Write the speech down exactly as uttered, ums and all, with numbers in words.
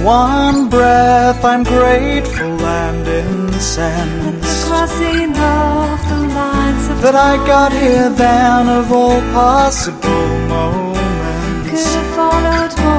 one breath I'm grateful and incensed. At the crossing of the lines of that I got here then of all possible moments. could have followed more